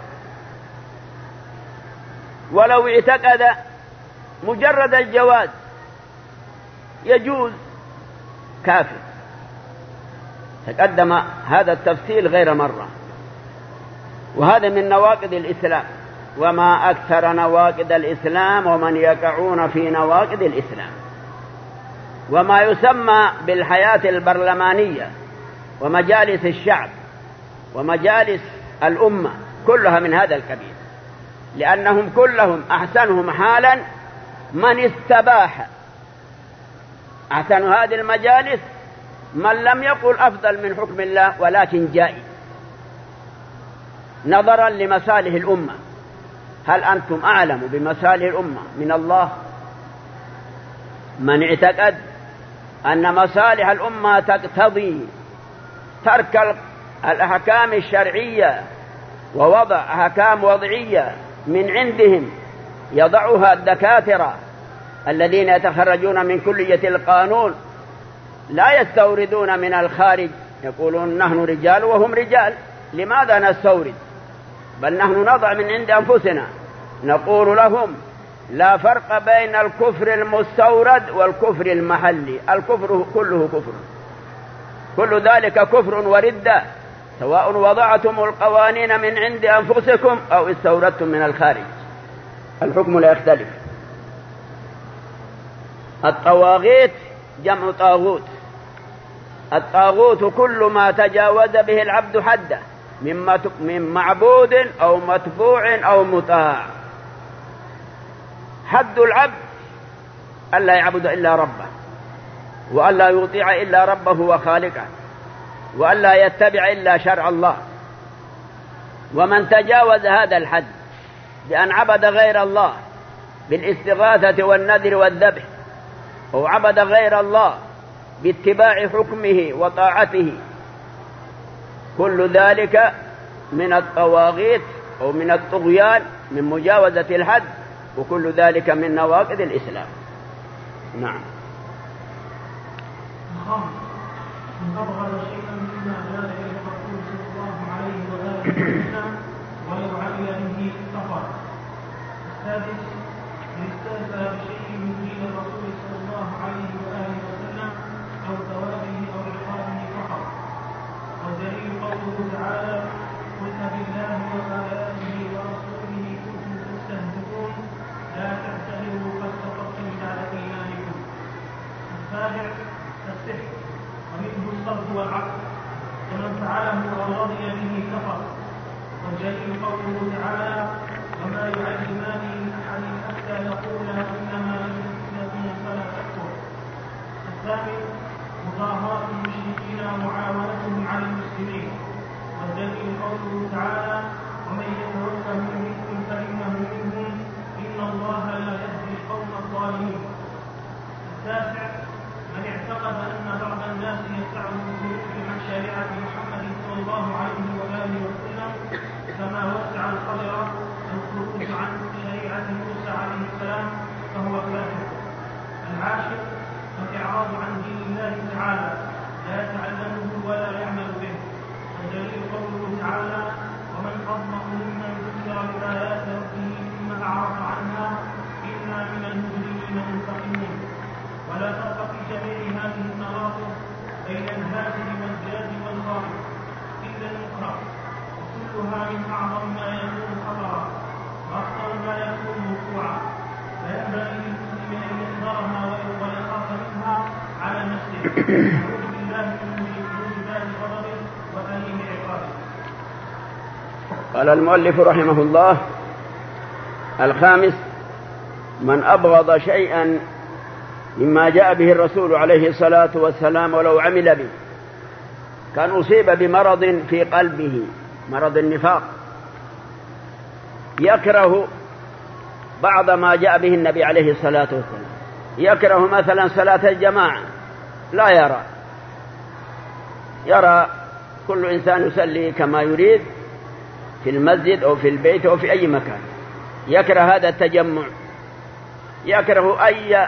S1: ولو اعتقد مجرد الجواز يجوز، كافر. تقدم هذا التفصيل غير مرة. وهذا من نواقض الإسلام. وما أكثر نواقض الإسلام ومن يقعون في نواقض الإسلام. وما يسمى بالحياة البرلمانية ومجالس الشعب ومجالس الأمة كلها من هذا القبيل، لأنهم كلهم أحسنهم حالا من استباح. أحسن هذه المجالس من لم يقل أفضل من حكم الله ولكن جائز نظرا لمصالح الأمة. هل أنتم أعلم بمصالح الأمة من الله؟ من اعتقد أن مصالح الأمة تقتضي ترك الأحكام الشرعية ووضع أحكام وضعية من عندهم يضعها الدكاترة الذين يتخرجون من كلية القانون، لا يستوردون من الخارج، يقولون نحن رجال وهم رجال، لماذا نستورد؟ بل نحن نضع من عند أنفسنا. نقول لهم لا فرق بين الكفر المستورد والكفر المحلي، الكفر كله كفر، كل ذلك كفر وردة، سواء وضعتم القوانين من عند أنفسكم أو استوردتم من الخارج، الحكم لا يختلف. الطواغيت جمع طاغوت. الطاغوت كل ما تجاوز به العبد حده من معبود أو متبوع أو مطاع. حد العبد ألا يعبد إلا ربه، وألا يطيع إلا ربه وخالقه، وألا يتبع إلا شرع الله. ومن تجاوز هذا الحد بأن عبد غير الله بالاستغاثة والنذر والذبح، أو عبد غير الله باتباع حكمه وطاعته، كل ذلك من الطواغيت أو من الطغيان، من مجاوزة الحد، وكل ذلك من نواقض الإسلام. نعم.
S2: من أبغض شيئا مما جاء إلى الرسول صلى الله عليه وآله وسلم ولو عمل به كفر. السادس من استهزأ بشيء من دين الرسول صلى الله عليه وآله وسلم أو ثوابه أو عقابه كفر. والدليل قوله تعالى: قل بالله وآياته ورسوله كنتم تستهزئون لا تعتذروا قد كفرتم بعد إيمانكم. السابع السحر ومنه الصرف والعقل، ومن فعله أو رضي به كفر. والدليل قوله تعالى: وما يعلمان من أحد حتى يقولا إنما نحن فلا تكفر. الثامن مظاهرة المشركين ومعاونتهم على المسلمين. والدليل قوله تعالى: ومن يتولهم منكم فإنه منهم إن الله لا يهدي القوم الظالمين. التاسع من اعتقد أن بعض الناس يسعه الخروج عن شريعة محمد صلى الله عليه وآله وسلم كما وسع الخضر الخروج عن شريعة موسى عليه السلام فهو كافر. العاشر الإعراض عن دين الله تعالى، لا يتعلمه ولا يعمل به. والدليل قوله تعالى: ومن أظلم ممن ذكر بآيات ربه ثم أعرض عنها إنا من المجرمين منتقمون. ولا فرق في جميع هذه النواقض بين الهادر والجاد والغائب إلا المكره، وكلها من أعظم ما يكون خطرا وأخطر ما يكون وقوعا، فينبغي للمسلم أن يحذرها ويخاف منها على نفسه، يعوذ بالله من موجبات غضبه وأليم عقابه.
S1: قال المؤلف رحمه الله: الخامس من أبغض شيئا مما جاء به الرسول عليه الصلاة والسلام ولو عمل به، كان أصيب بمرض في قلبه، مرض النفاق، يكره بعض ما جاء به النبي عليه الصلاة والسلام، يكره مثلا صلاة الجماعة، لا يرى يرى كل إنسان يصلي كما يريد في المسجد أو في البيت أو في أي مكان، يكره هذا التجمع، يكره أي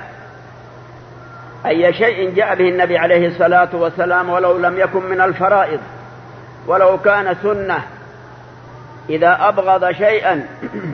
S1: أي شيء جاء به النبي عليه الصلاة والسلام ولو لم يكن من الفرائض، ولو كان سنة. إذا أبغض شيئا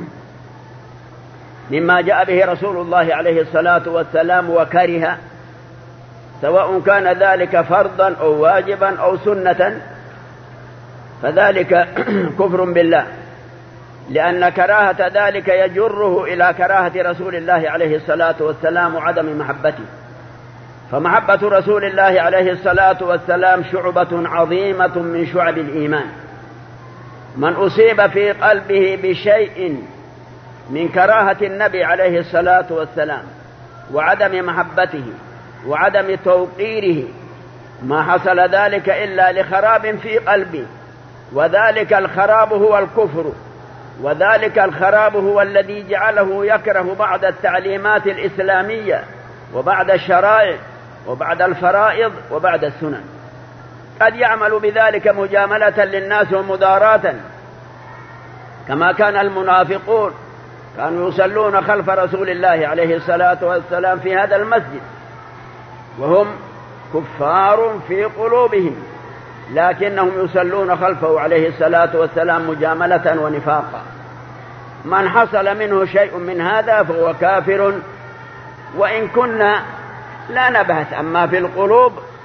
S1: مما جاء به رسول الله عليه الصلاة والسلام وكره، سواء كان ذلك فرضا أو واجبا أو سنة، فذلك كفر بالله، لأن كراهة ذلك يجره إلى كراهة رسول الله عليه الصلاة والسلام وعدم محبته. فمحبة رسول الله عليه الصلاة والسلام شعبة عظيمة من شعب الإيمان. من أصيب في قلبه بشيء من كراهة النبي عليه الصلاة والسلام وعدم محبته وعدم توقيره ما حصل ذلك إلا لخراب في قلبه، وذلك الخراب هو الكفر، وذلك الخراب هو الذي جعله يكره بعض التعليمات الإسلامية وبعد الشرائع وبعد الفرائض وبعد السنن. قد يعمل بذلك مجاملة للناس ومداراة، كما كان المنافقون كانوا يصلون خلف رسول الله عليه الصلاة والسلام في هذا المسجد وهم كفار في قلوبهم، لكنهم يصلون خلفه عليه الصلاة والسلام مجاملة ونفاقا. من حصل منه شيء من هذا فهو كافر، وإن كنا لا نبحث، أما في القلوب